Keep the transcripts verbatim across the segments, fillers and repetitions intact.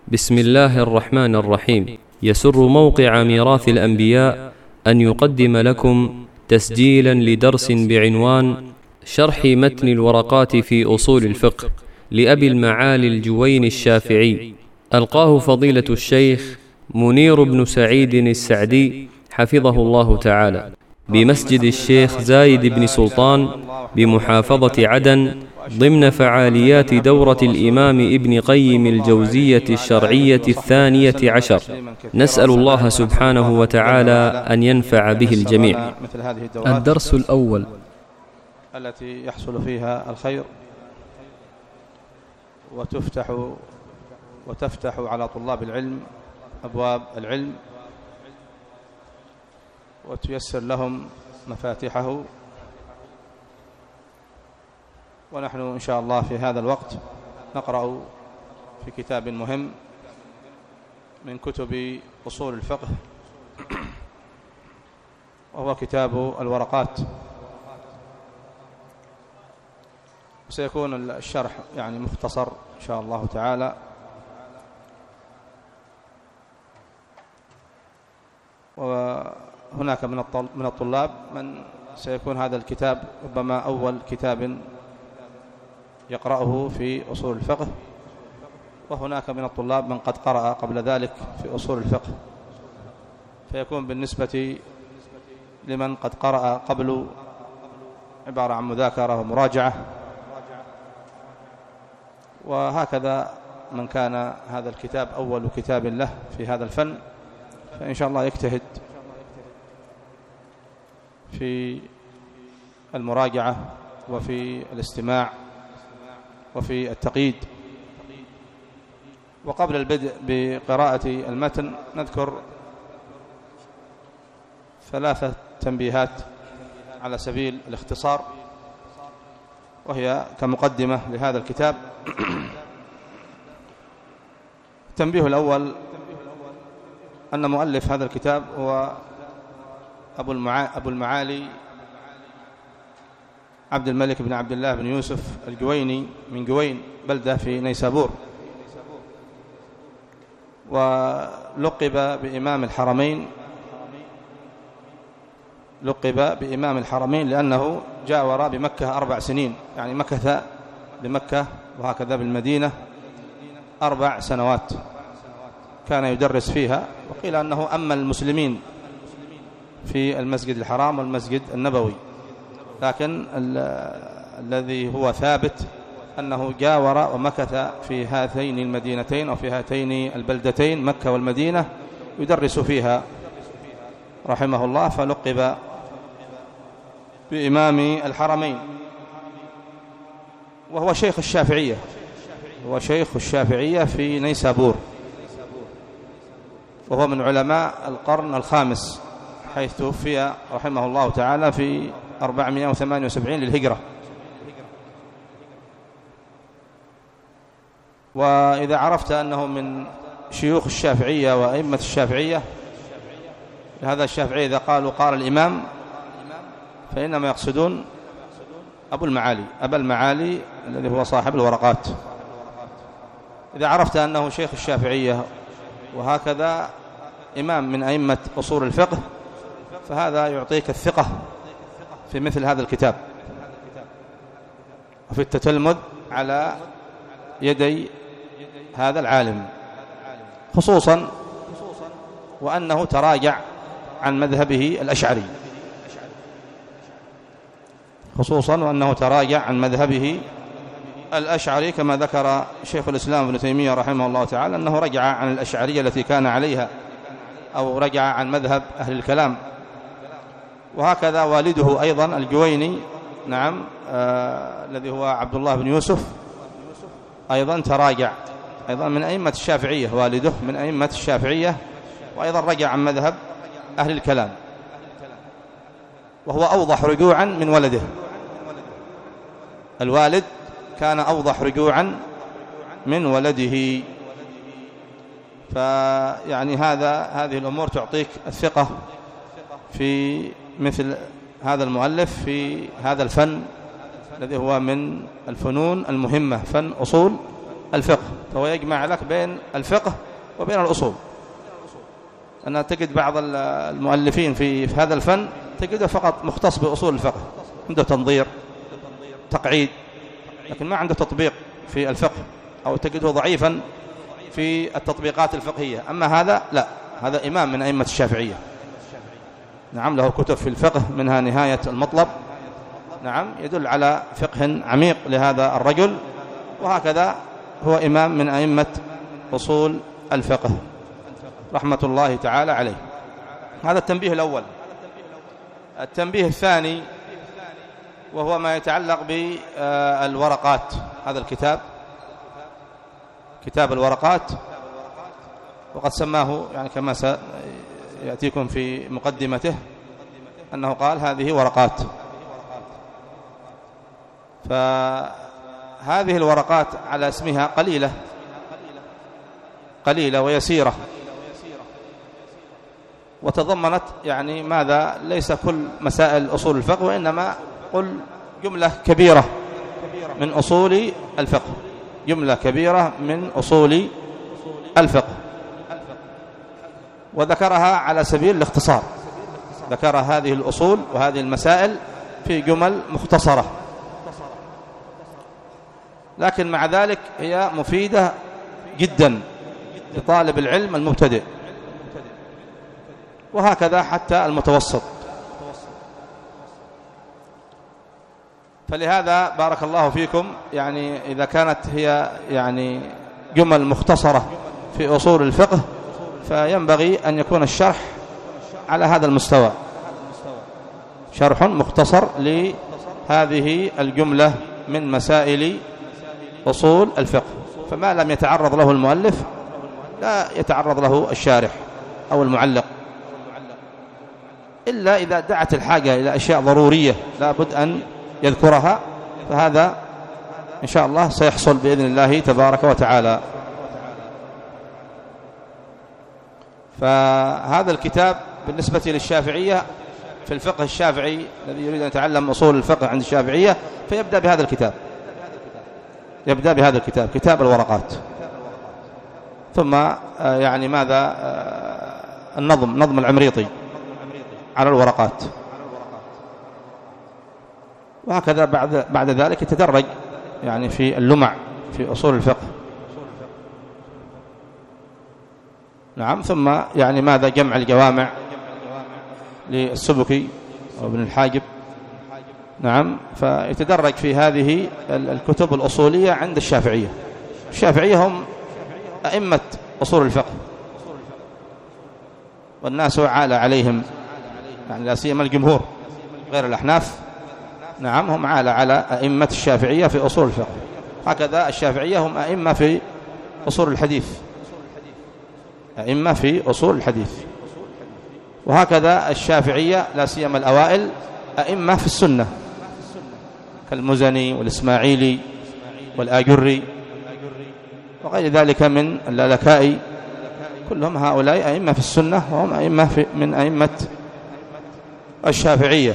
بسم الله الرحمن الرحيم. يسر موقع ميراث الأنبياء أن يقدم لكم تسجيلا لدرس بعنوان شرح متن الورقات في أصول الفقه لأبي المعالي الجويني الشافعي، ألقاه فضيلة الشيخ منير بن سعيد السعدي حفظه الله تعالى بمسجد الشيخ زايد بن سلطان بمحافظة عدن، ضمن فعاليات دورة الإمام ابن قيم الجوزية الشرعية الثانية عشر. نسأل الله سبحانه وتعالى أن ينفع به الجميع. الدرس الأول التي يحصل فيها الخير وتفتح وتفتح على طلاب العلم أبواب العلم وتيسر لهم مفاتيحه. ونحن إن شاء الله في هذا الوقت نقرأ في كتاب مهم من كتب أصول الفقه، وهو كتاب الورقات. وسيكون الشرح يعني مختصر إن شاء الله تعالى، وهناك من الطلاب من سيكون هذا الكتاب ربما أول كتاب يقرأه في أصول الفقه، وهناك من الطلاب من قد قرأ قبل ذلك في أصول الفقه، فيكون بالنسبة لمن قد قرأ قبل عبارة عن مذاكرة ومراجعة. وهكذا من كان هذا الكتاب أول كتاب له في هذا الفن، فإن شاء الله يجتهد في المراجعة وفي الاستماع وفي التقييد. وقبل البدء بقراءة المتن نذكر ثلاثة تنبيهات على سبيل الاختصار، وهي كمقدمة لهذا الكتاب. التنبيه الأول أن مؤلف هذا الكتاب هو أبو المعالي عبد الملك بن عبد الله بن يوسف الجويني من جوين، بلدة في نيسابور، ولقب بإمام الحرمين لقب بإمام الحرمين لأنه جاور بمكة أربع سنين، يعني مكث بمكة وهكذا بالمدينة أربع سنوات كان يدرس فيها. وقيل أنه أما المسلمين في المسجد الحرام والمسجد النبوي، لكن الذي هو ثابت أنه جاور ومكث في هاتين المدينتين أو في هاتين البلدتين مكة والمدينة يدرس فيها رحمه الله، فلقب بإمام الحرمين. وهو شيخ الشافعية، هو شيخ الشافعية في نيسابور، وهو من علماء القرن الخامس، حيث توفي رحمه الله تعالى في أربعمائة وثمانية وسبعين للهجرة. وإذا عرفت أنه من شيوخ الشافعية وأئمة الشافعية، هذا الشافعي إذا قالوا قال الإمام فإنما يقصدون أبو المعالي أبا المعالي الذي هو صاحب الورقات. إذا عرفت أنه شيخ الشافعية وهكذا إمام من أئمة أصول الفقه، فهذا يعطيك الثقة في مثل هذا الكتاب وفي التتلمذ على يدي هذا العالم، خصوصا وأنه تراجع عن مذهبه الأشعري خصوصا وأنه تراجع عن مذهبه الأشعري كما ذكر شيخ الإسلام ابن تيمية رحمه الله تعالى أنه رجع عن الأشعرية التي كان عليها، أو رجع عن مذهب أهل الكلام. وهكذا والده أيضا الجويني، نعم، آه الذي هو عبد الله بن يوسف، أيضا تراجع، أيضا من أئمة الشافعية، والده من أئمة الشافعية، وأيضا رجع عن مذهب أهل الكلام، وهو أوضح رجوعا من ولده. الوالد كان أوضح رجوعا من ولده. فيعني هذا هذه الأمور تعطيك الثقة في مثل هذا المؤلف في هذا الفن الذي هو من الفنون المهمة، فن أصول الفقه، فهو يجمع لك بين الفقه وبين الأصول. أنا تجد بعض المؤلفين في هذا الفن تجده فقط مختص بأصول الفقه، عنده تنظير تقعيد، لكن ما عنده تطبيق في الفقه، أو تجده ضعيفا في التطبيقات الفقهية. أما هذا لا، هذا إمام من أئمة الشافعية، نعم، له كتب في الفقه منها نهاية المطلب، نعم، يدل على فقه عميق لهذا الرجل، وهكذا هو إمام من أئمة أصول الفقه رحمة الله تعالى عليه. هذا التنبيه الأول. التنبيه الثاني وهو ما يتعلق بالورقات. هذا الكتاب كتاب الورقات، وقد سماه يعني كما سيأتيكم في مقدمته أنه قال هذه ورقات. فهذه الورقات على اسمها قليلة قليلة ويسيرة، وتضمنت يعني ماذا؟ ليس كل مسائل أصول الفقه، وإنما قل جملة كبيرة من أصول الفقه، جملة كبيرة من أصول الفقه، وذكرها على سبيل الاختصار، ذكر هذه الأصول وهذه المسائل في جمل مختصرة، لكن مع ذلك هي مفيدة جدا لطالب العلم المبتدئ، وهكذا حتى المتوسط. فلهذا بارك الله فيكم، يعني إذا كانت هي يعني جمل مختصرة في أصول الفقه، فينبغي أن يكون الشرح على هذا المستوى، شرح مختصر لهذه الجملة من مسائل أصول الفقه. فما لم يتعرض له المؤلف لا يتعرض له الشارح أو المعلق، إلا إذا دعت الحاجة إلى أشياء ضرورية لا بد أن يذكرها، فهذا إن شاء الله سيحصل بإذن الله تبارك وتعالى. فهذا الكتاب بالنسبة للشافعية في الفقه الشافعي الذي يريد أن يتعلم أصول الفقه عند الشافعية فيبدأ بهذا الكتاب، يبدأ بهذا الكتاب، كتاب الورقات. ثم يعني ماذا؟ النظم، نظم العمريطي على الورقات، وهكذا بعد بعد ذلك يتدرج يعني في اللمع في أصول الفقه، نعم. ثم يعني ماذا؟ جمع الجوامع للسبكي وابن الحاجب، نعم. فيتدرج في هذه الكتب الأصولية عند الشافعية. الشافعية هم أئمة أصول الفقه، والناس عال عليهم، يعني لا سيما الجمهور غير الأحناف، نعم، هم عال على أئمة الشافعية في أصول الفقه. هكذا الشافعية هم أئمة في أصول الحديث، أئمة في أصول الحديث. وهكذا الشافعية لا سيما الأوائل أئمة في السنة، كالمزني والإسماعيلي والآجري وغير ذلك من اللالكائي، كلهم هؤلاء أئمة في السنة، وهم أئمة في من أئمة الشافعية.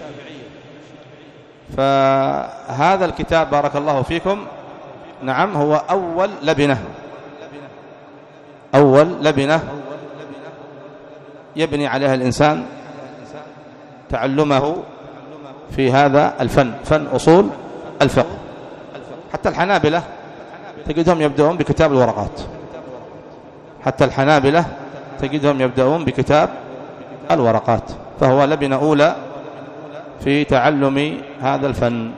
فهذا الكتاب بارك الله فيكم، نعم، هو أول لبنة، أول لبنة يبني عليها الإنسان تعلمه في هذا الفن، فن أصول الفقه. حتى الحنابلة تجدهم يبدأون بكتاب الورقات، حتى الحنابلة تجدهم يبدأون بكتاب الورقات، فهو لبنة أولى في تعلم هذا الفن.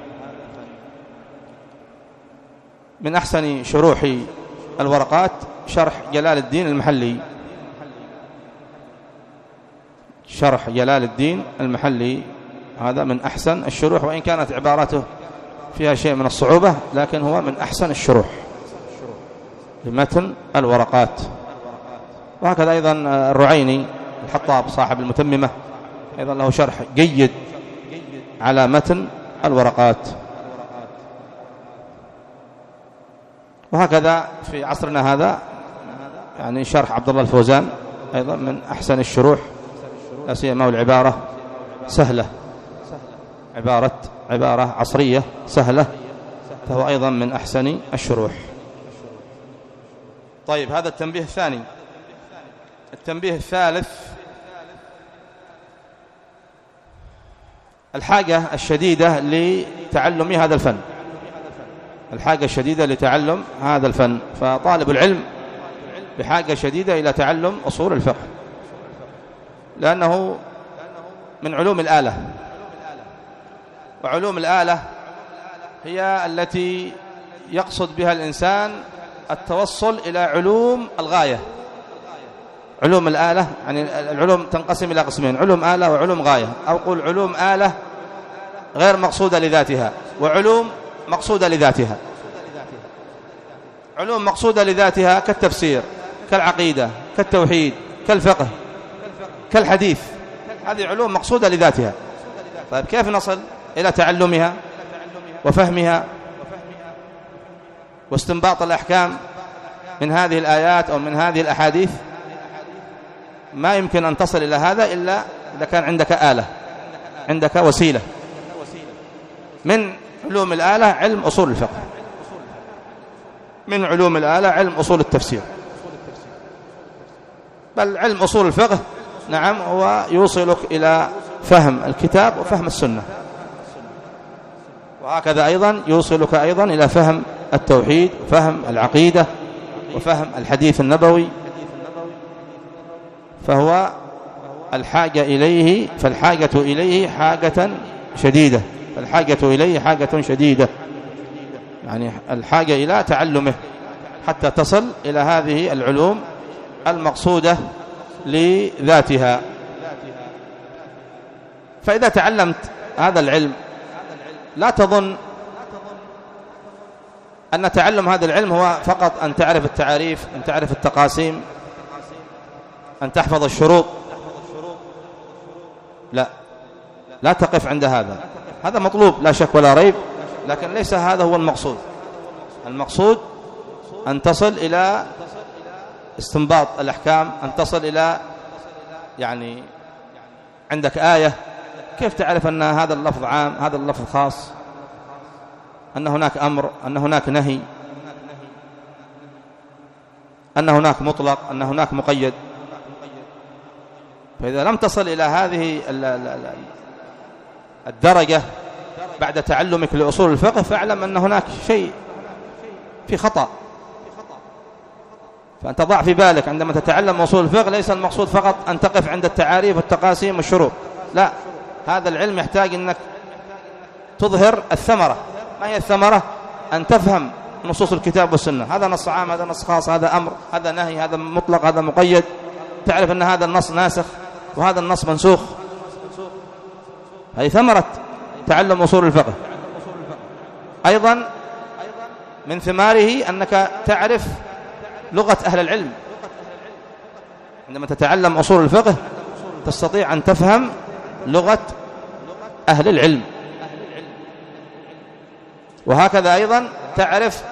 من أحسن شروح الورقات شرح جلال الدين المحلي، شرح جلال الدين المحلي هذا من أحسن الشروح، وإن كانت عبارته فيها شيء من الصعوبة، لكن هو من أحسن الشروح لمتن الورقات. وهكذا أيضا الرعيني الحطاب صاحب المتممة أيضا له شرح جيد على متن الورقات. وهكذا في عصرنا هذا يعني شرح عبد الله الفوزان أيضا من أحسن الشروح، لا سيما العبارة سهلة، عبارة عبارة عصرية سهلة، فهو أيضا من أحسن الشروح. طيب، هذا التنبيه الثاني. التنبيه الثالث: الحاجة الشديدة لتعلم هذا الفن، الحاجة الشديدة لتعلم هذا الفن. فطالب العلم بحاجة شديدة إلى تعلم أصول الفقه، لأنه من علوم الآلة، وعلوم الآلة هي التي يقصد بها الإنسان التوصل إلى علوم الغاية. علوم الآلة يعني العلوم تنقسم إلى قسمين: علوم آلة وعلوم غاية، أو قل علوم آلة غير مقصودة لذاتها، وعلوم مقصودة لذاتها. علوم مقصودة لذاتها كالتفسير، كالعقيدة، كالتوحيد، كالفقه، كالحديث، هذه علوم مقصودة لذاتها. طيب، كيف نصل إلى تعلمها وفهمها واستنباط الأحكام من هذه الآيات أو من هذه الأحاديث؟ ما يمكن أن تصل إلى هذا إلا إذا كان عندك آلة، عندك وسيلة. من علوم الآلة علم أصول الفقه، من علوم الآلة علم أصول التفسير، بل علم أصول الفقه نعم هو يوصلك إلى فهم الكتاب وفهم السنة، وهكذا أيضا يوصلك أيضا إلى فهم التوحيد وفهم العقيدة وفهم الحديث النبوي. فهو الحاجة إليه فالحاجة إليه حاجة شديدة فالحاجة إليه حاجة شديدة يعني الحاجة إلى تعلمه حتى تصل إلى هذه العلوم المقصودة لذاتها. فإذا تعلمت هذا العلم لا تظن أن تعلم هذا العلم هو فقط أن تعرف التعاريف، أن تعرف التقاسيم، أن تحفظ الشروط. لا لا تقف عند هذا، هذا مطلوب لا شك ولا ريب، لكن ليس هذا هو المقصود. المقصود أن تصل إلى استنباط الأحكام، أن تصل إلى يعني عندك آية كيف تعرف أن هذا اللفظ عام، هذا اللفظ خاص، أن هناك أمر، أن هناك نهي، أن هناك مطلق، أن هناك مقيد. فإذا لم تصل إلى هذه الدرجة بعد تعلمك لأصول الفقه فاعلم أن هناك شيء في خطأ. فأنت ضع في بالك عندما تتعلم أصول الفقه ليس المقصود فقط أن تقف عند التعاريف والتقاسيم والشروط، لا، هذا العلم يحتاج أنك تظهر الثمرة. ما هي الثمرة؟ أن تفهم نصوص الكتاب والسنة، هذا نص عام، هذا نص خاص، هذا أمر، هذا نهي، هذا مطلق، هذا مقيد. تعرف أن هذا النص ناسخ وهذا النص منسوخ. هذه ثمرة تعلم أصول الفقه. أيضا من ثماره أنك تعرف لغة أهل العلم. عندما تتعلم أصول الفقه تستطيع أن تفهم لغة أهل العلم، وهكذا أيضا تعرف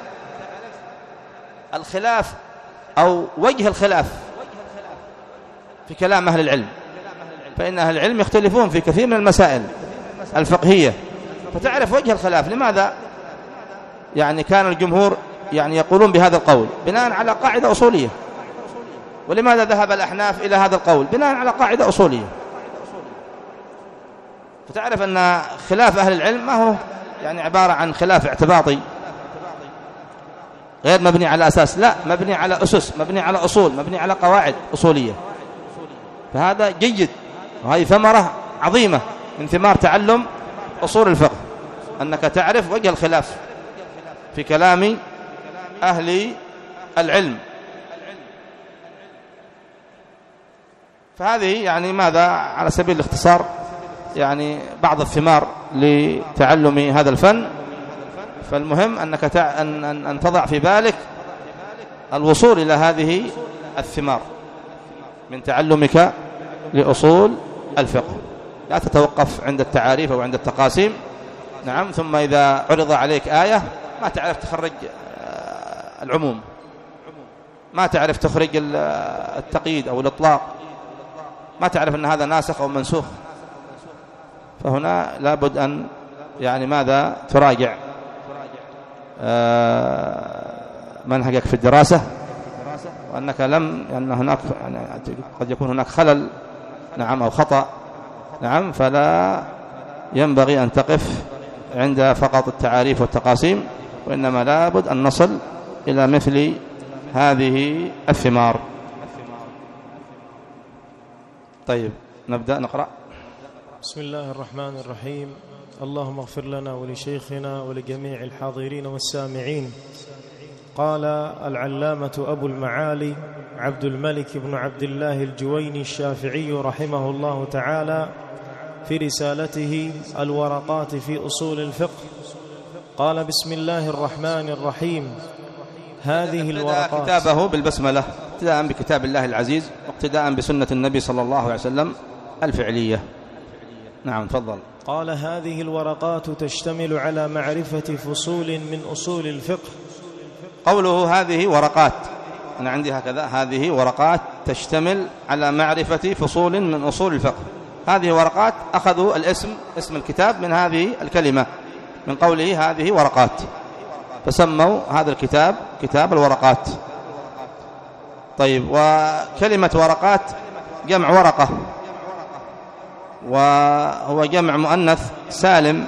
الخلاف أو وجه الخلاف في كلام أهل العلم، فإن أهل العلم يختلفون في كثير من المسائل الفقهية، فتعرف وجه الخلاف. لماذا يعني كان الجمهور يعني يقولون بهذا القول بناء على قاعدة أصولية، ولماذا ذهب الأحناف إلى هذا القول بناء على قاعدة أصولية؟ فتعرف أن خلاف أهل العلم ما هو يعني عبارة عن خلاف اعتباطي غير مبني على أساس، لا، مبني على أسس، مبني على أصول، مبني على قواعد أصولية. فهذا جيد، وهذه ثمرة عظيمة من ثمار تعلم أصول الفقه، أنك تعرف وجه الخلاف في كلام أهل العلم. فهذه يعني ماذا على سبيل الاختصار يعني بعض الثمار لتعلم هذا الفن. فالمهم أنك تع... أن... أن... أن تضع في بالك الوصول إلى هذه الثمار من تعلمك لأصول الفقه. لا تتوقف عند التعاريف أو عند التقاسيم، نعم، ثم إذا عرض عليك آية ما تعرف تخرج العموم، ما تعرف تخرج التقييد أو الإطلاق، ما تعرف أن هذا ناسخ أو منسوخ. فهنا لابد أن يعني ماذا تراجع منهجك في الدراسة، وأنك لم أن هناك يعني قد يكون هناك خلل نعم أو خطأ نعم، فلا ينبغي أن تقف عند فقط التعاريف والتقاسيم، وإنما لابد أن نصل إلى مثل هذه الثمار. طيب نبدأ نقرأ. بسم الله الرحمن الرحيم. اللهم اغفر لنا ولشيخنا ولجميع الحاضرين والسامعين. قال العلامة أبو المعالي عبد الملك بن عبد الله الجويني الشافعي رحمه الله تعالى في رسالته الورقات في أصول الفقه، قال بسم الله الرحمن الرحيم. هذه الورقات كتابه بالبسملة ابتداء بكتاب الله العزيز واقتداء بسنة النبي صلى الله عليه وسلم الفعلية. نعم تفضل. قال هذه الورقات تشتمل على معرفة فصول من أصول الفقه. قوله هذه ورقات، أنا عندي هكذا، هذه ورقات تشتمل على معرفة فصول من أصول الفقه. هذه ورقات أخذوا الاسم اسم الكتاب من هذه الكلمة، من قوله هذه ورقات، فسموا هذا الكتاب كتاب الورقات. طيب، وكلمة ورقات جمع ورقة، وهو جمع مؤنث سالم،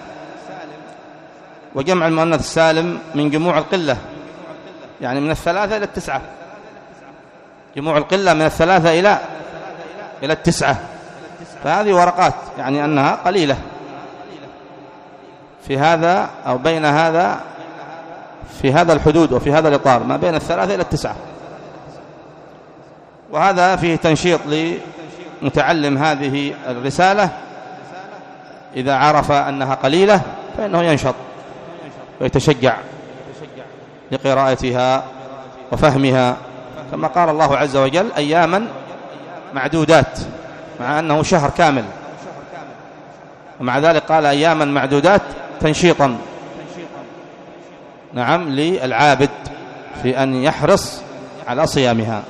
وجمع المؤنث السالم من جموع القلة، يعني من الثلاثة إلى التسعة. جموع القلة من الثلاثة إلى إلى التسعة، فهذه ورقات يعني أنها قليلة في هذا أو بين هذا، في هذا الحدود وفي هذا الإطار ما بين الثلاثة إلى التسعة. وهذا فيه تنشيط لمتعلم هذه الرسالة، إذا عرف أنها قليلة فإنه ينشط ويتشجع لقراءتها وفهمها، كما قال الله عز وجل أياما معدودات، مع أنه شهر كامل، ومع ذلك قال أياما معدودات تنشيطا نعم للعابد في أن يحرص على صيامها.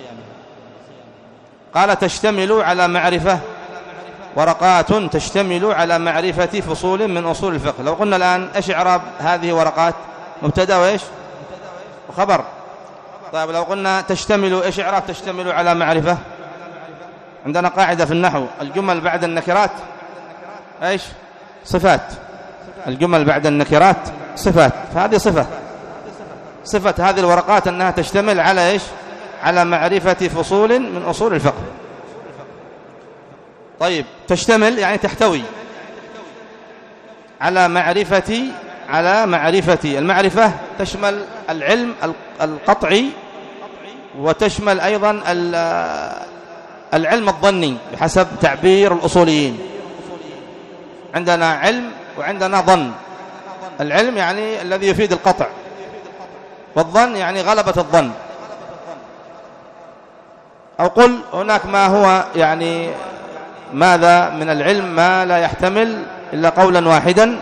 قال تشتمل على معرفة، ورقات تشتمل على معرفة فصول من أصول الفقه. لو قلنا الآن إيش إعراب هذه ورقات؟ مبتدأ وإيش وخبر. طيب لو قلنا تشتمل، إيش إعراب تشتمل على معرفة؟ عندنا قاعدة في النحو، الجمل بعد النكرات إيش؟ صفات. الجمل بعد النكرات صفات، فهذه صفة صفة هذه الورقات أنها تشتمل على إيش؟ على معرفة فصول من أصول الفقه. طيب، تشتمل يعني تحتوي على معرفة على معرفة المعرفة تشمل العلم القطعي، وتشمل أيضا العلم الظني بحسب تعبير الأصوليين. عندنا علم وعندنا ظن. العلم يعني الذي يفيد القطع، والظن يعني غلبة الظن. أو قل هناك ما هو يعني ماذا من العلم ما لا يحتمل إلا قولا واحدا،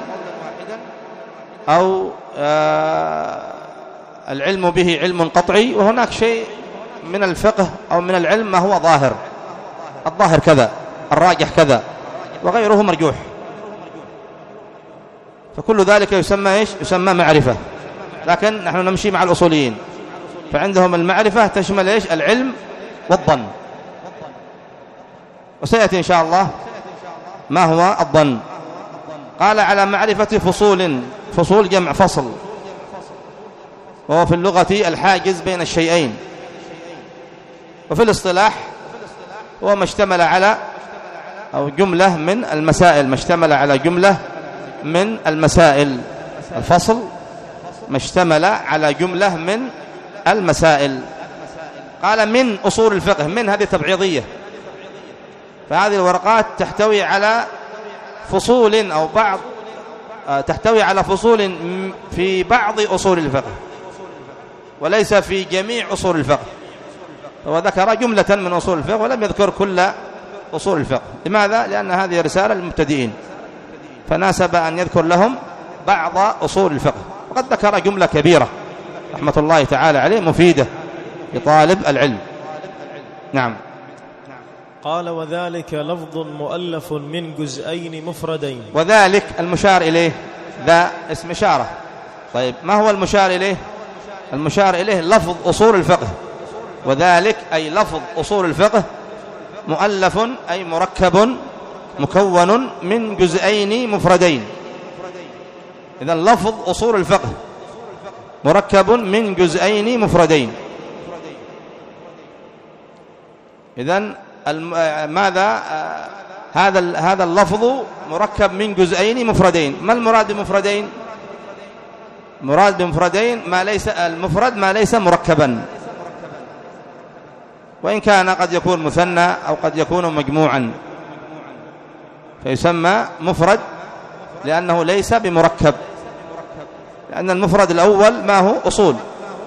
أو آه العلم به علم قطعي، وهناك شيء من الفقه أو من العلم ما هو ظاهر، الظاهر كذا، الراجح كذا، وغيره مرجوح. فكل ذلك يسمى إيش؟ يسمى معرفة. لكن نحن نمشي مع الأصوليين، فعندهم المعرفة تشمل إيش؟ العلم والظن. وسيأتي إن شاء الله ما هو الظن. قال على معرفة فصول، فصول جمع فصل، وهو في اللغة الحاجز بين الشيئين، وفي الاصطلاح هو ما اشتمل على أو جملة من المسائل، ما اشتمل على جملة من المسائل. الفصل ما اشتمل على جملة من المسائل. قال من أصول الفقه، من هذه تبعيضية، فهذه الورقات تحتوي على فصول أو بعض تحتوي على فصول في بعض أصول الفقه، وليس في جميع أصول الفقه. هو ذكر جملة من أصول الفقه ولم يذكر كل أصول الفقه. لماذا؟ لأن هذه رسالة للمبتدئين، فناسب أن يذكر لهم بعض أصول الفقه. وقد ذكر جملة كبيرة رحمة الله تعالى عليه مفيدة لطالب العلم. نعم. قال وذلك لفظ مؤلف من جزئين مفردين. وذلك المشار إليه، ذا اسم إشارة. طيب، ما هو المشار إليه؟ المشار إليه لفظ أصول الفقه، وذلك أي لفظ أصول الفقه مؤلف أي مركب مكون من جزئين مفردين. إذن لفظ أصول الفقه مركب من جزئين مفردين. إذن ماذا هذا هذا اللفظ مركب من جزئين مفردين. ما المراد بمفردين؟ مراد بمفردين ما ليس المفرد ما ليس مركبا، وإن كان قد يكون مثنى أو قد يكون مجموعا، فيسمى مفرد لأنه ليس بمركب، لأن المفرد الأول ما هو أصول،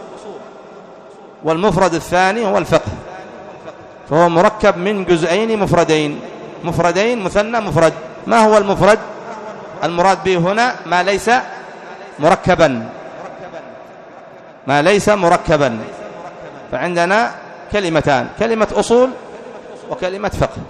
والمفرد الثاني هو الفقه، فهو مركب من جزئين مفردين، مفردين مثنى مفرد. ما هو المفرد؟ المراد به هنا ما ليس مركبا، ما ليس مركبا. فعندنا كلمتان، كلمة أصول وكلمة فقه،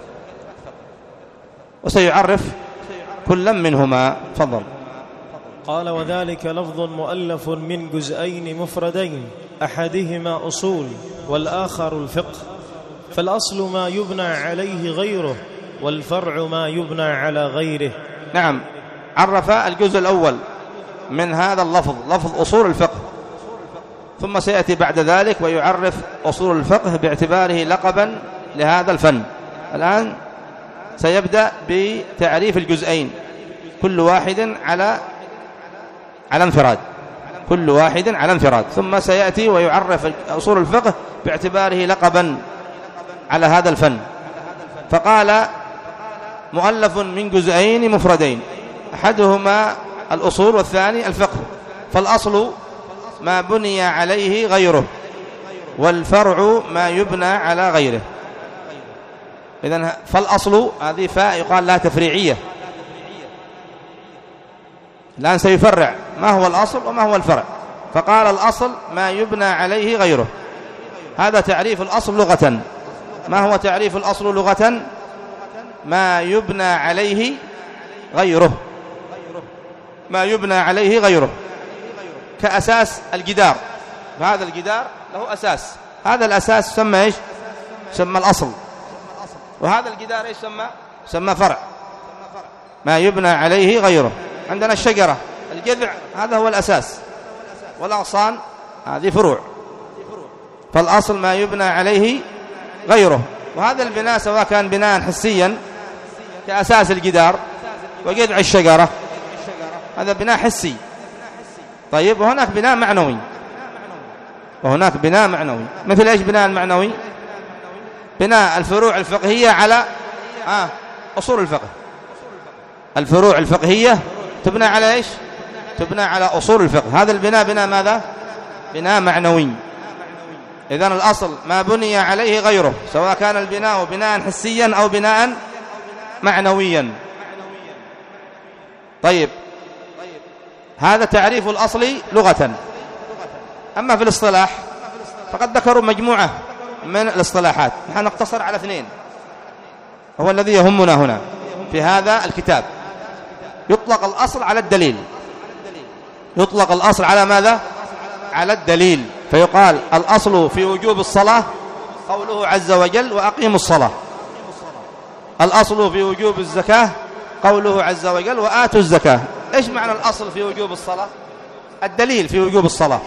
وسيعرف كل منهما. تفضل. قال: وذلك لفظ مؤلف من جزئين مفردين، أحدهما أصول والآخر الفقه، فالأصل ما يبنى عليه غيره، والفرع ما يبنى على غيره. نعم، عرف الجزء الأول من هذا اللفظ، لفظ أصول الفقه، ثم سيأتي بعد ذلك ويعرف أصول الفقه باعتباره لقبا لهذا الفن. الآن سيبدأ بتعريف الجزئين، كل واحد على على انفراد، كل واحد على انفراد، ثم سيأتي ويعرف أصول الفقه باعتباره لقبا على هذا الفن. فقال: مؤلف من جزئين مفردين، أحدهما الأصول والثاني الفقه، فالأصل ما بني عليه غيره، والفرع ما يبنى على غيره. إذن فالأصل هذه فاء يقال لها تفريعية. الآن سيفرع ما هو الأصل وما هو الفرع. فقال: الأصل ما يبنى عليه غيره. هذا تعريف الأصل لغة. ما هو تعريف الأصل لغة؟ ما يبنى عليه غيره، ما يبنى عليه غيره، كأساس الجدار. فهذا الجدار له أساس، هذا الأساس يسمى إيش؟ يسمى الأصل. وهذا الجدار إيش يسمى؟ يسمى فرع، ما يبنى عليه غيره. عندنا الشجرة، الجذع هذا هو الأساس، والأغصان هذه فروع. فالأصل ما يبنى عليه غيره. وهذا البناء سواء كان بناء حسيا كأساس الجدار وجذع الشجرة، هذا بناء حسي. طيب، وهناك بناء معنوي، وهناك بناء معنوي. مثل إيش بناء المعنوي؟ بناء الفروع الفقهية على آه أصول الفقه. الفروع الفقهية تبنى على إيش؟ تبنى على أصول الفقه. هذا البناء بناء ماذا؟ بناء معنوي. إذن الأصل ما بني عليه غيره، سواء كان البناء بناء حسيا أو بناء معنويا. طيب، هذا تعريف الأصل لغة. أما في الاصطلاح فقد ذكروا مجموعة من الاصطلاحات، نحن نقتصر على اثنين، هو الذي يهمنا هنا في هذا الكتاب. يطلق الأصل على الدليل. يطلق الأصل على ماذا؟ على الدليل. فيقال: الأصل في وجوب الصلاة قوله عز وجل: وأقيموا الصلاة. الأصل في وجوب الزكاة قوله عز وجل: وآتوا الزكاة. إيش معنى الأصل في وجوب الصلاة؟ الدليل في وجوب الصلاة.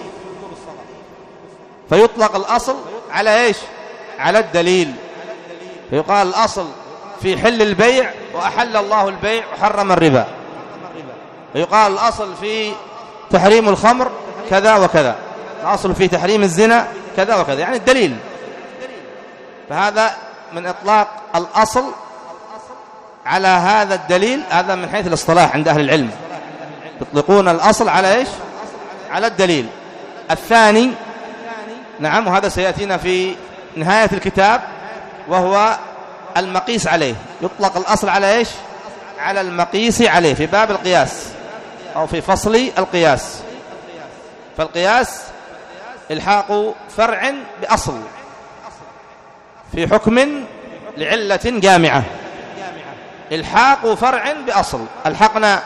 فيطلق الأصل على إيش؟ على الدليل. فيقال: الأصل في حل البيع وأحل الله البيع وحرم الربا. فيقال: الأصل في تحريم الخمر كذا وكذا، الأصل في تحريم الزنا كذا وكذا، يعني الدليل. فهذا من إطلاق الأصل على هذا الدليل، هذا من حيث الاصطلاح عند أهل العلم، يطلقون الأصل على إيش؟ على الدليل. الثاني، نعم، وهذا سيأتينا في نهاية الكتاب، وهو المقيس عليه. يطلق الأصل على إيش؟ على المقيس عليه في باب القياس أو في فصل القياس. فالقياس إلحاق فرع بأصل في حكم لعلة جامعة. إلحاق فرع بأصل. ألحقنا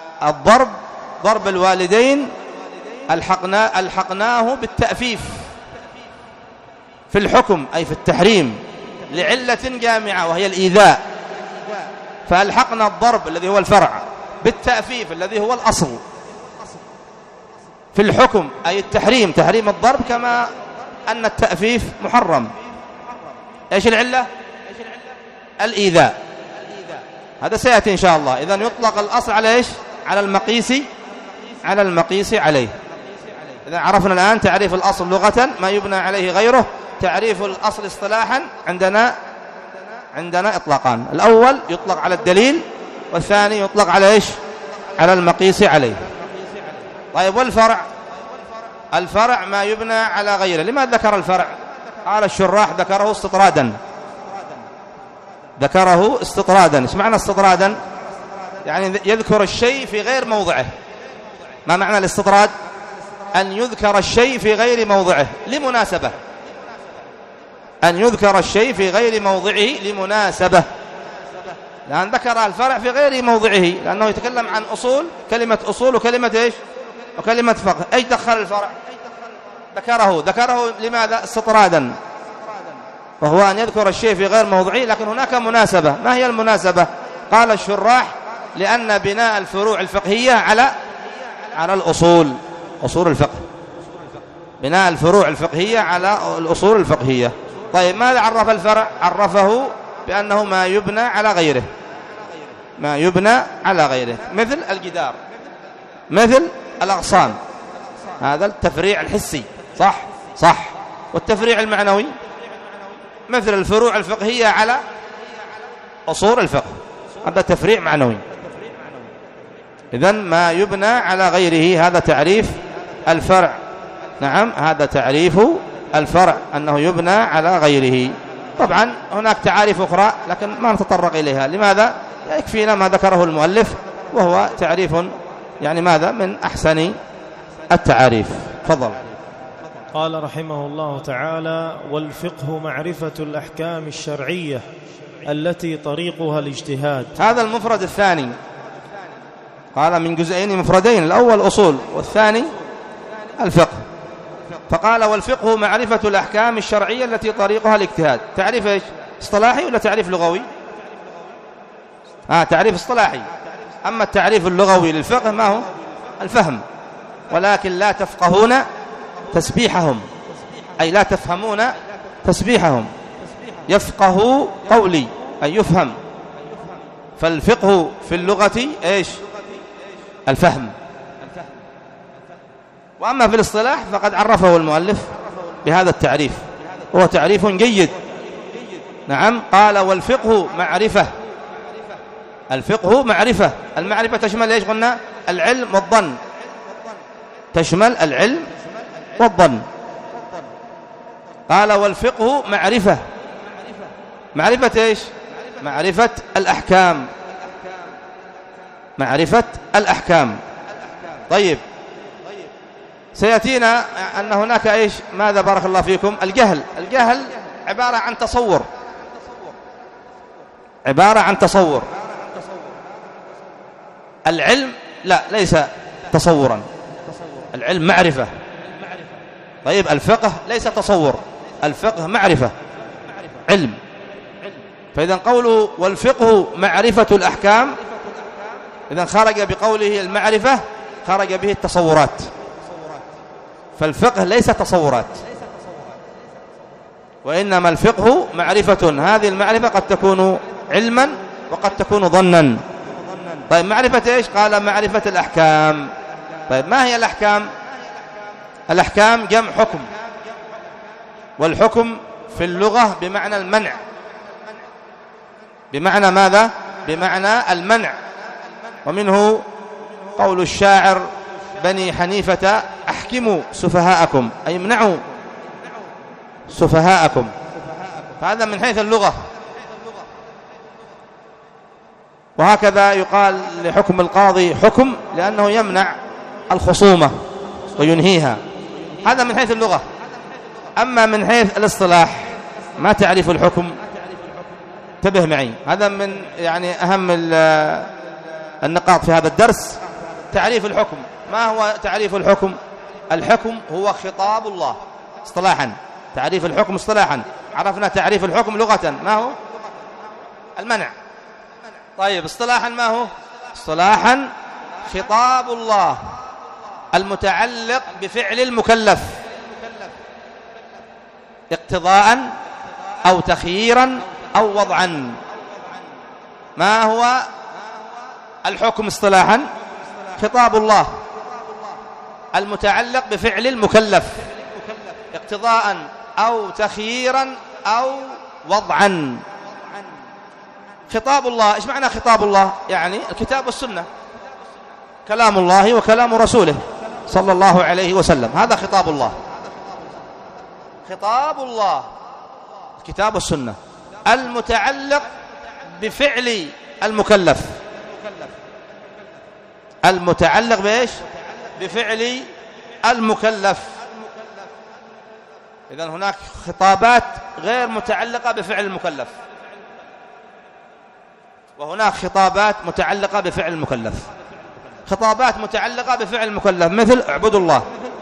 الضرب، ضرب الوالدين، ألحقنا ألحقناه بالتأفيف في الحكم أي في التحريم لعلة جامعة وهي الإيذاء، فألحقنا الضرب الذي هو الفرع بالتأفيف الذي هو الأصل. في الحكم أي التحريم، تحريم الضرب، كما أن التأفيف محرم. إيش العلة؟ الإيذاء. هذا سيأتي إن شاء الله. إذن يطلق الأصل على إيش؟ على المقيس، على المقيس عليه. إذن عرفنا الآن تعريف الأصل لغة ما يبنى عليه غيره. تعريف الأصل اصطلاحا عندنا عندنا إطلاقان، الأول يطلق على الدليل، والثاني يطلق على إيش؟ على المقيس عليه. طيب والفرع؟ الفرع ما يبنى على غيره. لماذا ذكر الفرع؟ قال الشراح ذكره استطرادا، ذكره استطرادا. ايش معنى استطرادا؟ يعني يذكر الشيء في غير موضعه. ما معنى الاستطراد؟ أن يذكر الشيء في غير موضعه لمناسبة، أن يذكر الشيء في غير موضعه لمناسبة. لأن ذكر الفرع في غير موضعه لأنه يتكلم عن أصول، كلمة أصول وكلمة إيش؟ وكلمة فقه. أي دخل الفرع؟ ذكره ذكره لماذا؟ استطرادا، وهو أن يذكر الشيء في غير موضعه، لكن هناك مناسبة. ما هي المناسبة؟ قال الشراح لأن بناء الفروع الفقهية على على الأصول، أصول الفقه، بناء الفروع الفقهية على الأصول الفقهية. طيب ماذا عرف الفرع؟ عرفه بأنه ما يبنى على غيره، ما يبنى على غيره، مثل الجدار، مثل الأغصان. هذا التفريع الحسي، صح صح. والتفريع المعنوي مثل الفروع الفقهية على أصول الفقه، هذا تفريع معنوي. إذن ما يبنى على غيره، هذا تعريف الفرع. نعم، هذا تعريف الفرع، أنه يبنى على غيره. طبعا هناك تعاريف أخرى لكن ما نتطرق إليها. لماذا؟ يكفينا ما ذكره المؤلف، وهو تعريف يعني ماذا؟ من أحسن التعاريف. تفضل. قال رحمه الله تعالى: والفقه معرفة الأحكام الشرعية التي طريقها الاجتهاد. هذا المفرد الثاني، قال من جزئين مفردين، الأول أصول والثاني الفقه. فقال: والفقه معرفة الأحكام الشرعية التي طريقها الاجتهاد. تعريف إيش؟ اصطلاحي ولا تعريف لغوي؟ آه تعريف اصطلاحي. أما التعريف اللغوي للفقه ما هو؟ الفهم. ولكن لا تفقهون تسبيحهم، أي لا تفهمون تسبيحهم. يفقه قولي أي يفهم. فالفقه في اللغة إيش؟ الفهم. وأما في الاصطلاح فقد عرفه المؤلف بهذا التعريف، وهو تعريف جيد. نعم، قال: والفقه معرفة. الفقه معرفة. المعرفة تشمل إيش قلنا؟ العلم والظن، تشمل العلم والظن. قال: والفقه معرفة. معرفة إيش؟ معرفة الأحكام، معرفة الأحكام. طيب، سيأتينا أن هناك إيش؟ ماذا بارك الله فيكم؟ الجهل. الجهل عبارة عن تصور، عبارة عن تصور. العلم لا، ليس تصورا، العلم معرفة. طيب، الفقه ليس تصور، الفقه معرفة، علم. فإذا قوله والفقه معرفة الأحكام، إذا خرج بقوله المعرفة خرج به التصورات. فالفقه ليس تصورات، وإنما الفقه معرفة. هذه المعرفة قد تكون علما وقد تكون ظنا. طيب، معرفة إيش؟ قال: معرفة الأحكام. طيب، ما هي الأحكام؟ الأحكام جمع حكم، والحكم في اللغة بمعنى المنع. بمعنى ماذا؟ بمعنى المنع. ومنه قول الشاعر: بني حنيفة أحكموا سفهاءكم، أي امنعوا سفهاءكم. فهذا من حيث اللغة. وهكذا يقال لحكم القاضي حكم لأنه يمنع الخصومة وينهيها. هذا من حيث اللغة. أما من حيث الاصطلاح، ما تعريف الحكم؟ انتبه معي، هذا من يعني أهم النقاط في هذا الدرس. تعريف الحكم. ما هو تعريف الحكم؟ الحكم هو خطاب الله اصطلاحا. تعريف الحكم اصطلاحا. عرفنا تعريف الحكم لغة ما هو؟ المنع. طيب اصطلاحا ما هو؟ اصطلاحا خطاب الله المتعلق بفعل المكلف اقتضاء أو تخييرا أو وضعا. ما هو الحكم اصطلاحا؟ خطاب الله المتعلق بفعل المكلف اقتضاء أو تخييرا أو وضعا. خطاب الله، إيش معنى خطاب الله؟ يعني الكتاب والسنة، كلام الله وكلام رسوله صلى الله عليه وسلم، هذا خطاب الله. خطاب الله الكتاب والسنة المتعلق بفعل المكلف، المتعلق بإيش؟ بفعل المكلف. إذن هناك خطابات غير متعلقة بفعل المكلف، وهناك خطابات متعلقة بفعل المكلف. خطابات متعلقة بفعل المكلف مثل اعبدوا الله،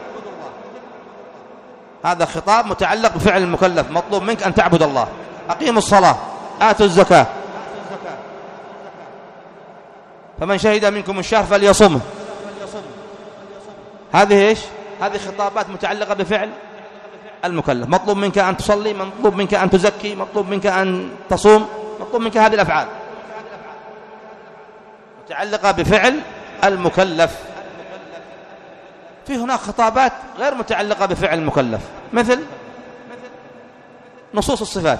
هذا خطاب متعلق بفعل المكلف، مطلوب منك أن تعبد الله. أقيموا الصلاة، آتوا الزكاة، فمن شهد منكم الشهر فليصمه. هذه إيش؟ هذه خطابات متعلقة بفعل المكلف. مطلوب منك أن تصلي، مطلوب منك أن تزكي، مطلوب منك أن تصوم، مطلوب منك هذه الأفعال متعلقة بفعل المكلف. في هناك خطابات غير متعلقة بفعل المكلف مثل نصوص الصفات.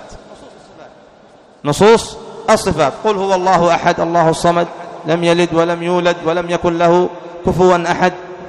نصوص الصفات، قل هو الله أحد الله الصمد لم يلد ولم يولد ولم يكن له كفوا أحد،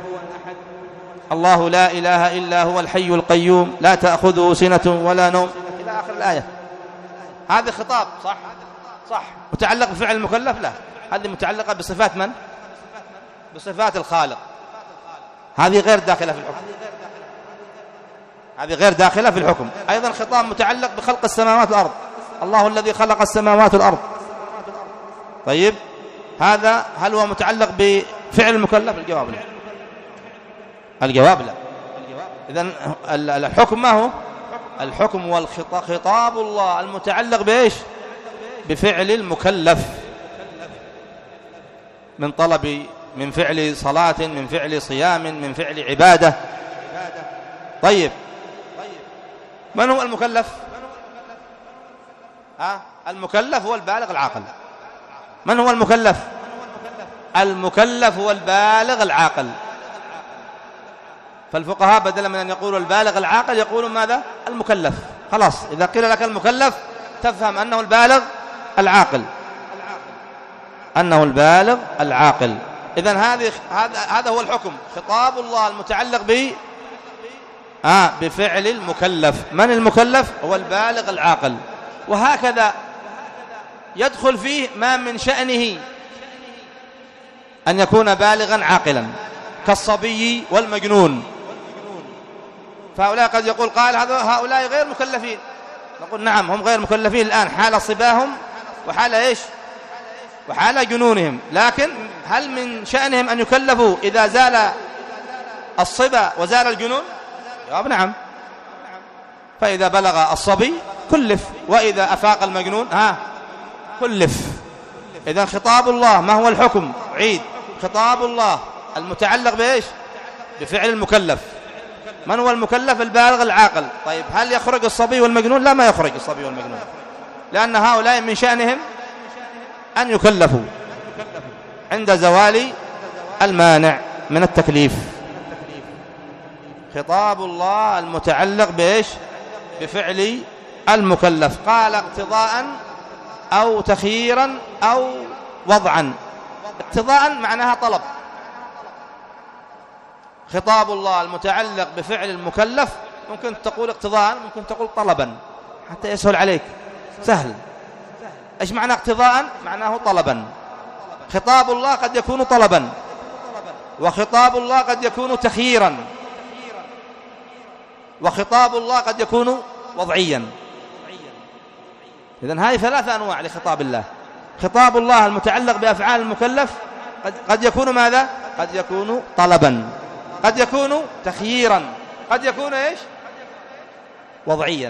الله لا إله إلا هو الحي القيوم لا تأخذه سنة ولا نوم، إلى آخر الآية. هذا خطاب صح صح متعلق بفعل المكلف؟ لا، هذه متعلقة بصفات من؟ بصفات الخالق، هذه غير داخلة في الحكم، هذه غير داخلة في الحكم. أيضا خطاب متعلق بخلق السماوات والأرض، الله الذي خلق السماوات والأرض. طيب هذا هل هو متعلق بفعل المكلف؟ الجواب لا، الجواب لا. إذن الحكم ما هو؟ الحكم والخطاب الله المتعلق بإيش؟ بفعل المكلف، من طلب، من فعل صلاة، من فعل صيام، من فعل عبادة. طيب من هو المكلف؟ ها؟ المكلف هو البالغ العاقل. من هو المكلف؟ المكلف هو البالغ العاقل. فالفقهاء بدلا من أن يقولوا البالغ العاقل يقولون ماذا؟ المكلف. خلاص، إذا قيل لك المكلف تفهم أنه البالغ العاقل، أنه البالغ العاقل. إذن هذه هذا هذا هو الحكم، خطاب الله المتعلق ب آه بفعل المكلف. من المكلف؟ هو البالغ العاقل. وهكذا يدخل فيه ما من شأنه أن يكون بالغا عاقلا، كالصبي والمجنون. فهؤلاء قد يقول قال هؤلاء غير مكلفين، نقول نعم هم غير مكلفين الآن حال صباهم وحال إيش؟ وحال جنونهم، لكن هل من شأنهم أن يكلفوا إذا زال الصبا وزال الجنون؟ جواب نعم. فإذا بلغ الصبي كلف، وإذا أفاق المجنون ها كلف. إذن خطاب الله ما هو الحكم؟ عيد خطاب الله المتعلق بإيش؟ بفعل المكلف. من هو المكلف؟ البالغ العاقل. طيب هل يخرج الصبي والمجنون؟ لا، ما يخرج الصبي والمجنون، لأن هؤلاء من شأنهم أن يكلفوا عند زوال المانع من التكليف. خطاب الله المتعلق بإيش؟ بفعل المكلف. قال اقتضاء أو تخييرا أو وضعا. اقتضاء معناها طلب. خطاب الله المتعلق بفعل المكلف ممكن تقول اقتضاء، ممكن تقول طلبا، حتى يسهل عليك، سهل. ايش معنى اقتضاء؟ معناه طلبا. خطاب الله قد يكون طلبا، وخطاب الله قد يكون تخييرا، وخطاب الله قد يكون وضعيا. إذن هذه ثلاثة أنواع لخطاب الله. خطاب الله المتعلق بأفعال المكلف قد, قد يكون ماذا؟ قد يكون طلبا، قد يكون تخييرا، قد يكون إيش؟ وضعيا.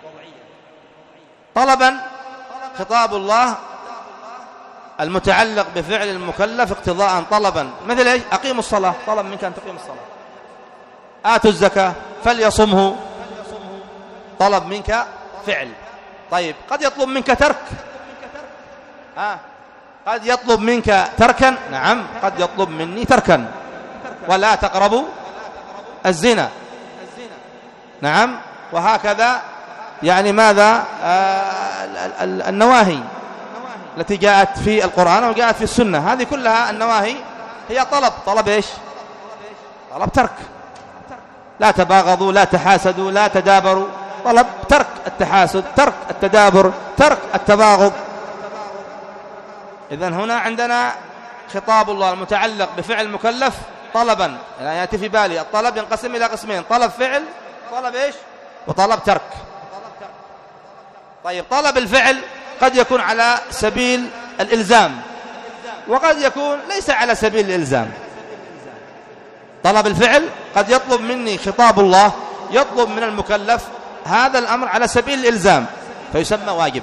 طلبا خطاب الله المتعلق بفعل المكلف اقتضاء طلبا، مثل ايش؟ أقيموا الصلاة، طلب منك أن تقيم الصلاة. آتوا الزكاة، فليصمه، طلب منك فعل. طيب قد يطلب منك ترك، ها قد يطلب منك تركا، نعم قد يطلب مني تركا، ولا تقربوا الزنا، نعم، وهكذا يعني ماذا آه النواهي التي جاءت في القرآن وجاءت في السنة، هذه كلها النواهي هي طلب. طلب ايش؟ طلب ترك. لا تباغضوا، لا تحاسدوا، لا تدابروا، طلب ترك التحاسد، ترك التدابر، ترك التباغض. إذن هنا عندنا خطاب الله المتعلق بفعل المكلف طلبا، يعني يأتي في بالي الطلب ينقسم إلى قسمين: طلب فعل، طلب إيش؟ وطلب ترك. طيب طلب الفعل قد يكون على سبيل الإلزام، وقد يكون ليس على سبيل الإلزام. طلب الفعل قد يطلب مني خطاب الله، يطلب من المكلف هذا الأمر على سبيل الإلزام فيسمى واجب،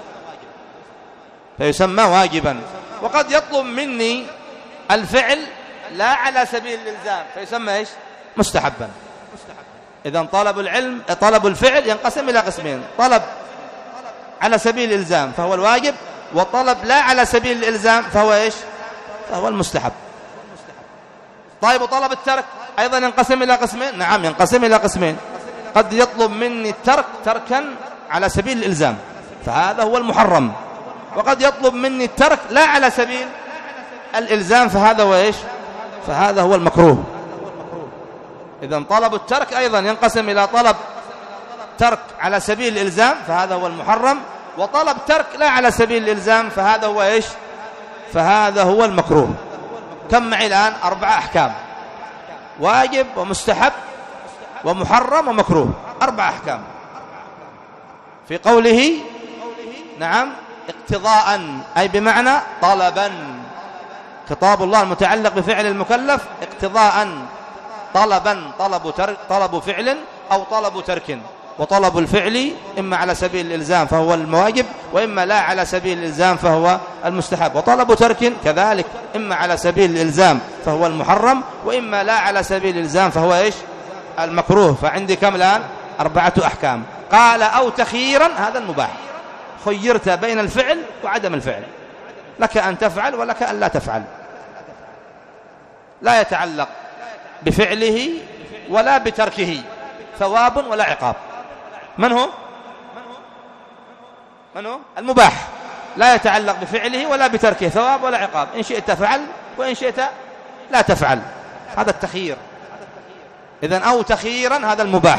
فيسمى واجبا. وقد يطلب مني الفعل لا على سبيل الإلزام فيسمى إيش؟ مستحبا. إذن طلب العلم طلب الفعل ينقسم إلى قسمين: طلب على سبيل الإلزام فهو الواجب، وطلب لا على سبيل الإلزام فهو إيش؟ فهو المستحب. طيب وطلب الترك أيضا ينقسم إلى قسمين؟ نعم ينقسم إلى قسمين. قد يطلب مني الترك تركا على سبيل الإلزام فهذا هو المحرم، وقد يطلب مني الترك لا على سبيل الإلزام فهذا هو إيش؟ فهذا هو المكروه. إذن طلب الترك أيضا ينقسم إلى طلب ترك على سبيل الإلزام فهذا هو المحرم، وطلب ترك لا على سبيل الإلزام فهذا هو إيش؟ فهذا هو المكروه. كم معي الآن؟ أربعة أحكام: واجب ومستحب ومحرم ومكروه، أربعة أحكام. في قوله نعم اقتضاء أي بمعنى طلبا، خطاب الله المتعلق بفعل المكلف اقتضاء طلبا، طلب ترك، طلب فعل أو طلب ترك. وطلب الفعل إما على سبيل الإلزام فهو الواجب، وإما لا على سبيل الإلزام فهو المستحب. وطلب ترك كذلك إما على سبيل الإلزام فهو المحرم، وإما لا على سبيل الإلزام فهو إيش؟ المكروه. فعندي كم الآن؟ أربعة أحكام. قال أو تخييرا، هذا المباح، خيرت بين الفعل وعدم الفعل، لك أن تفعل ولك أن لا تفعل، لا يتعلق بفعله ولا بتركه ثواب ولا عقاب. من هو؟ من هو؟ المباح، لا يتعلق بفعله ولا بتركه ثواب ولا عقاب، إن شئت فعل وإن شئت لا تفعل، هذا التخيير. إذن أو تخييرا هذا المباح،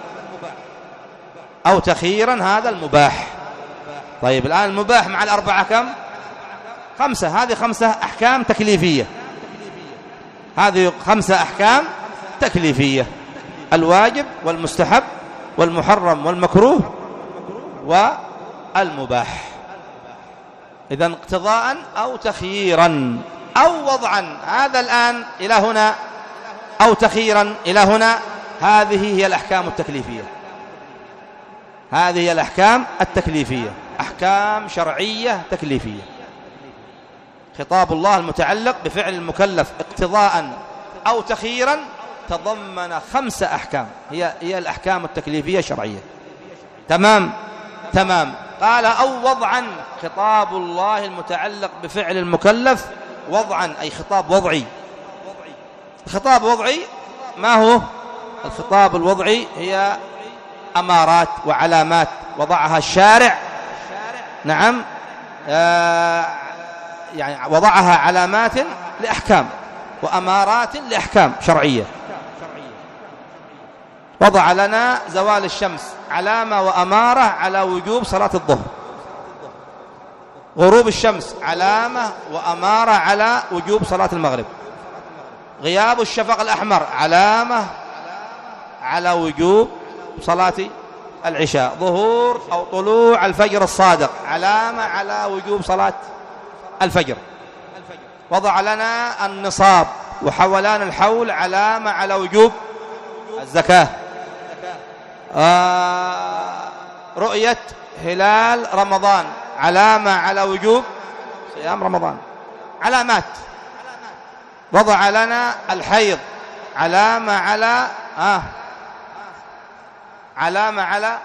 أو تخييرا هذا المباح. طيب الآن المباح مع الأربعة كم؟ خمسة. هذه خمسة أحكام تكليفية، هذه خمسة أحكام تكليفية: الواجب والمستحب والمحرم والمكروه والمباح. إذن اقتضاء أو تخييرا أو وضعا، هذا الآن إلى هنا، أو تخييرا إلى هنا، هذه هي الأحكام التكليفية، هذه هي الأحكام التكليفية، أحكام شرعية تكليفية. خطاب الله المتعلق بفعل المكلف اقتضاء أو تخييرا تضمن خمسة أحكام، هي هي الأحكام التكليفية الشرعية. تمام تمام. قال أو وضعا، خطاب الله المتعلق بفعل المكلف وضعا أي خطاب وضعي. خطاب وضعي ما هو؟ الخطاب الوضعي هي أمارات وعلامات وضعها الشارع، نعم آه يعني وضعها علامات لأحكام وأمارات لأحكام شرعية. وضع لنا زوال الشمس علامة وأمارة على وجوب صلاة الظهر، غروب الشمس علامة وأمارة على وجوب صلاة المغرب، غياب الشفق الأحمر علامة على وجوب صلاة العشاء، ظهور أو طلوع الفجر الصادق علامة على وجوب صلاة الفجر. وضع لنا النصاب وحولان الحول علامة على وجوب الزكاة. آه رؤية هلال رمضان علامة على وجوب صيام رمضان. علامات. وضع لنا الحيض علامة على آه علامة على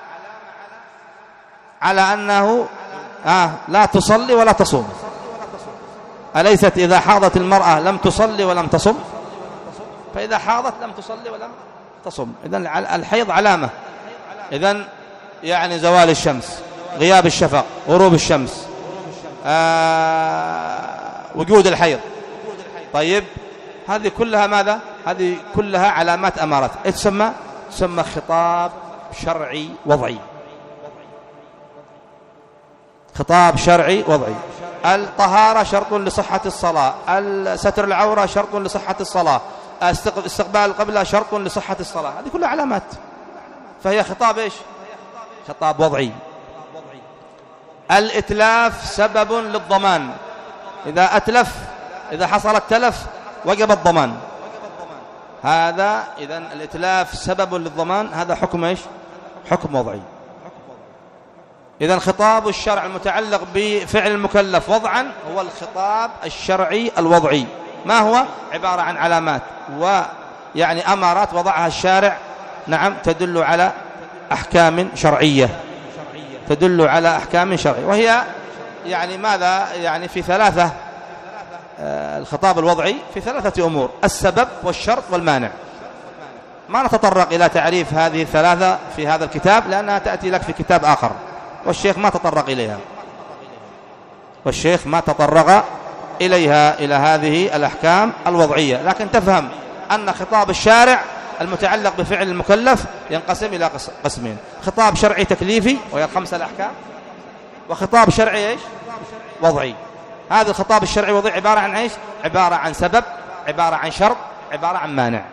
على أنه آه لا تصلي ولا تصوم. أليست إذا حاضت المرأة لم تصلي ولم تصم؟ فإذا حاضت لم تصلي ولم تصم. إذن الحيض علامة. إذن يعني زوال الشمس، غياب الشفق، غروب الشمس، آه وجود الحيض. طيب هذه كلها ماذا؟ هذه كلها علامات أمارات. إيه تسمى؟ تسمى خطاب شرعي وضعي. خطاب شرعي وضعي. الطهارة شرط لصحة الصلاة، ستر العورة شرط لصحة الصلاة، استقبال القبلة شرط لصحة الصلاة. هذه كلها علامات. فهي خطاب إيش؟ خطاب وضعي. الإتلاف سبب للضمان. إذا أتلف، إذا حصل التلف وجب الضمان. هذا إذن الإتلاف سبب للضمان. هذا حكم إيش؟ حكم وضعي. إذن خطاب الشرع المتعلق بفعل المكلف وضعا هو الخطاب الشرعي الوضعي. ما هو؟ عبارة عن علامات ويعني أمارات وضعها الشارع، نعم، تدل على أحكام شرعية، تدل على أحكام شرعية. وهي يعني ماذا؟ يعني في ثلاثة، الخطاب الوضعي في ثلاثة أمور: السبب والشرط والمانع. ما نتطرق إلى تعريف هذه الثلاثة في هذا الكتاب لأنها تأتي لك في كتاب آخر، والشيخ ما تطرق إليها والشيخ ما تطرق إليها إلى هذه الأحكام الوضعية. لكن تفهم أن خطاب الشارع المتعلق بفعل المكلف ينقسم إلى قسمين: خطاب شرعي تكليفي وهي الخمسة الأحكام، وخطاب شرعي إيش؟ وضعي. هذا الخطاب الشرعي وضعي عبارة عن إيش؟ عبارة عن سبب، عبارة عن شرط، عبارة عن مانع.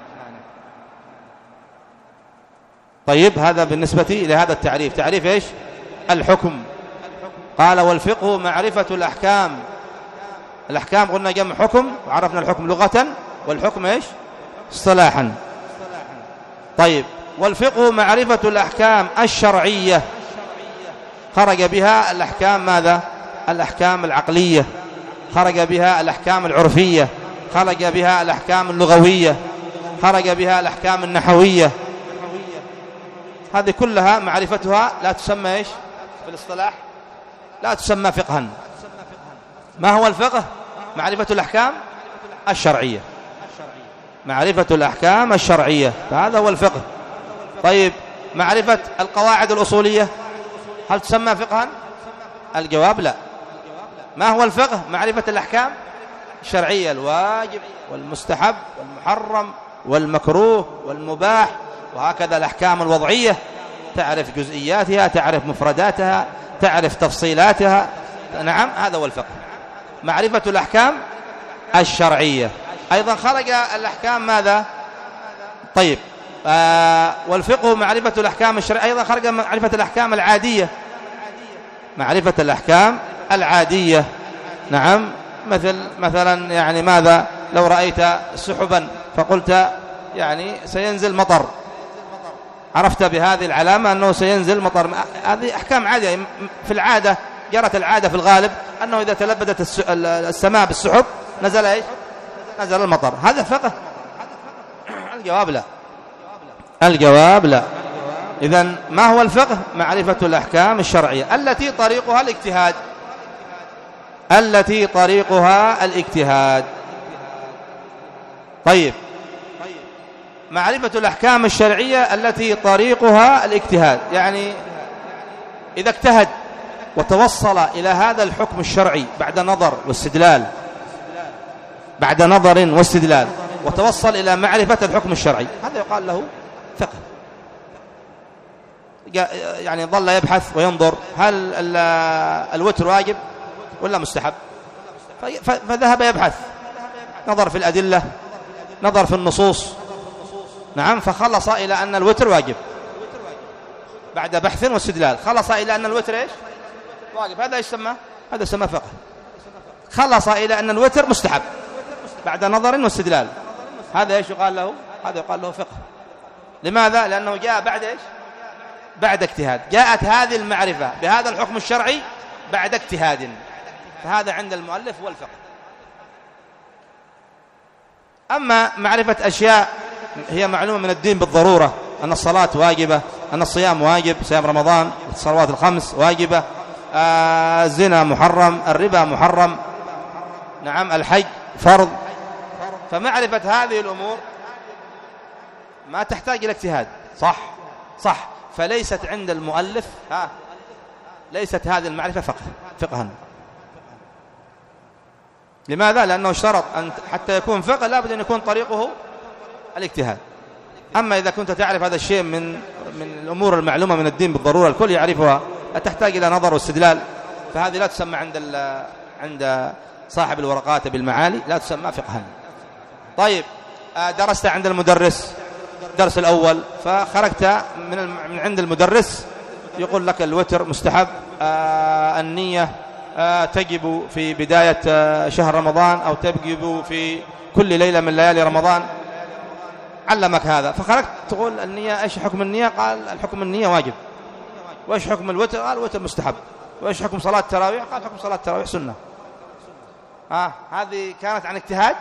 طيب هذا بالنسبة إلى هذا التعريف. تعريف إيش؟ الحكم. قال: والفقه معرفة الأحكام. الأحكام قلنا جمع حكم، وعرفنا الحكم لغة، والحكم إيش؟ اصطلاحا. طيب، والفقه معرفة الأحكام الشرعية، خرج بها الأحكام ماذا؟ الأحكام العقلية، خرج بها الأحكام العرفية، خرج بها الأحكام اللغوية، خرج بها الأحكام النحوية. هذه كلها معرفتها لا تسمى إيش في الاصطلاح؟ لا تسمى فقها. ما هو الفقه؟ معرفة الأحكام الشرعية، معرفة الأحكام الشرعية، فهذا هو الفقه. طيب، معرفة القواعد الأصولية هل تسمى فقها؟ الجواب لا. ما هو الفقه؟ معرفة الأحكام الشرعية، الواجب والمستحب والمحرم والمكروه والمباح، وهكذا الأحكام الوضعية، تعرف جزئياتها، تعرف مفرداتها، تعرف تفصيلاتها. نعم، هذا هو الفقه، معرفة الأحكام الشرعية. أيضا خرج الأحكام ماذا؟ طيب، آه والفقه معرفة الأحكام الشرعية. أيضا خرج معرفة الأحكام العادية، معرفة الأحكام العادية. نعم، مثل مثلا يعني ماذا؟ لو رأيت سحبا فقلت يعني سينزل مطر، عرفت بهذه العلامة أنه سينزل مطر. هذه أحكام عادية في العادة، جرت العادة في الغالب أنه إذا تلبدت السماء بالسحب نزل إيش؟ نزل المطر. هذا فقه؟ الجواب لا، الجواب لا. إذن ما هو الفقه؟ معرفة الأحكام الشرعية التي طريقها الاجتهاد، التي طريقها الاجتهاد. طيب، معرفة الأحكام الشرعية التي طريقها الاجتهاد، يعني إذا اجتهد وتوصل إلى هذا الحكم الشرعي بعد نظر واستدلال، بعد نظر واستدلال وتوصل إلى معرفة الحكم الشرعي، هذا يقال له فقه. يعني ظل يبحث وينظر هل الوتر واجب ولا مستحب، فذهب يبحث، نظر في الأدلة، نظر في النصوص، نعم، فخلص إلى أن الوتر واجب بعد بحث واستدلال، خلص إلى أن الوتر إيش؟ واجب. هذا يسمى، هذا يسمى فقه. خلص إلى أن الوتر مستحب بعد نظر واستدلال، هذا إيش يقال له؟ هذا يقال له فقه. لماذا؟ لأنه جاء بعد إيش؟ بعد اجتهاد، جاءت هذه المعرفة بهذا الحكم الشرعي بعد اجتهاد، فهذا عند المؤلف هو الفقه. أما معرفة أشياء هي معلومة من الدين بالضرورة، أن الصلاة واجبة، أن الصيام واجب، صيام رمضان، الصلوات الخمس واجبة، آه الزنا محرم، الربا محرم، نعم الحج فرض، فمعرفة هذه الأمور ما تحتاج إلى اجتهاد، صح صح، فليست عند المؤلف ها ليست هذه المعرفة فقه فقها. لماذا؟ لأنه اشترط أن حتى يكون فقه لابد أن يكون طريقه الاجتهاد. أما إذا كنت تعرف هذا الشيء من من الأمور المعلومة من الدين بالضرورة الكل يعرفها، لا تحتاج إلى نظر واستدلال، فهذه لا تسمى عند عند صاحب الورقات بالمعالي لا تسمى فقها. طيب درست عند المدرس الدرس الأول فخرجت من من عند المدرس يقول لك الوتر مستحب، آه النية آه تجب في بداية آه شهر رمضان أو تجب في كل ليلة من ليالي رمضان، علمك هذا، فخرجت تقول النية ايش حكم النية؟ قال الحكم النية واجب. وايش حكم الوتر؟ قال الوتر مستحب. وايش حكم صلاة التراويح؟ قال حكم صلاة التراويح سنة. آه هذه كانت عن اجتهاد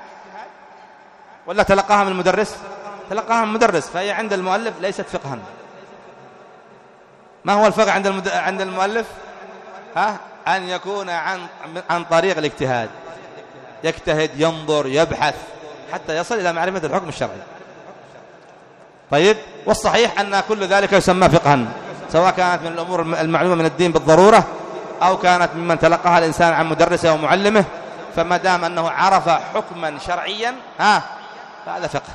ولا تلقاها من المدرس؟ تلقاها من المدرس، فهي عند المؤلف ليست فقها. ما هو الفقه عند المد... عند المؤلف؟ ها أن يكون عن عن طريق الاجتهاد، يجتهد ينظر يبحث حتى يصل إلى معرفة الحكم الشرعي. طيب، والصحيح أن كل ذلك يسمى فقها، سواء كانت من الأمور المعلومة من الدين بالضرورة أو كانت ممن تلقاها الإنسان عن مدرسه ومعلمه، فما دام أنه عرف حكما شرعيا ها فهذا فقه،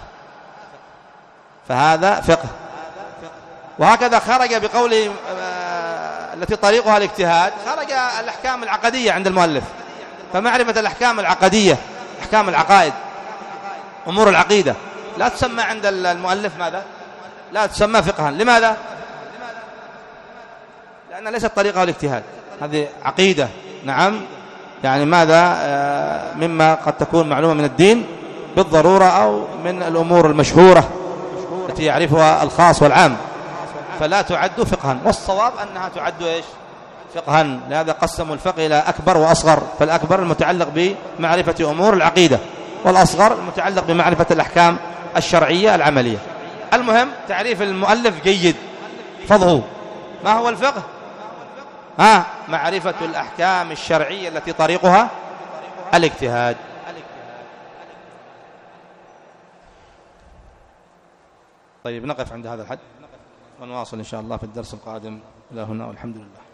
فهذا فقه. وهكذا خرج بقوله التي طريقها الاجتهاد، خرج الأحكام العقدية عند المؤلف، فمعرفة الأحكام العقدية، أحكام العقائد، أمور العقيدة لا تسمى عند المؤلف ماذا؟ لا تسمى فقها. لماذا؟ لأن ليست طريقها الاجتهاد، هذه عقيدة، نعم، يعني ماذا مما قد تكون معلومة من الدين بالضرورة أو من الأمور المشهورة التي يعرفها الخاص والعام، فلا تعد فقها. والصواب أنها تعد إيش؟ فقها. لهذا قسموا الفقه إلى أكبر وأصغر، فالأكبر المتعلق بمعرفة أمور العقيدة، والأصغر المتعلق بمعرفة الأحكام الشرعية العملية. المهم تعريف المؤلف جيد، فضه. ما هو الفقه؟ ها معرفة الأحكام الشرعية التي طريقها الاجتهاد. طيب، نقف عند هذا الحد ونواصل إن شاء الله في الدرس القادم. إلى هنا والحمد لله.